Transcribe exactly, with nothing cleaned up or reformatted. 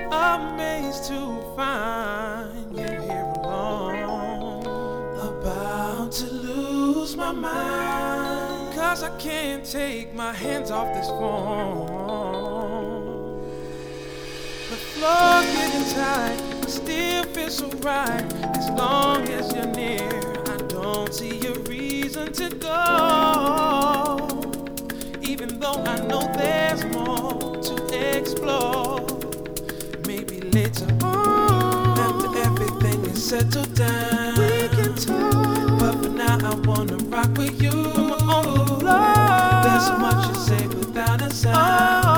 amazed to find you here alone. About to lose my mind, cause I can't take my hands off this phone. The floor's getting tight, but still feels so right. As long as you're near, I don't see a reason to go. Even though I know there's more to explore. Maybe later on, after everything is settled down, we can talk. But for now I wanna rock with you on the floor. There's so much you say without a sound.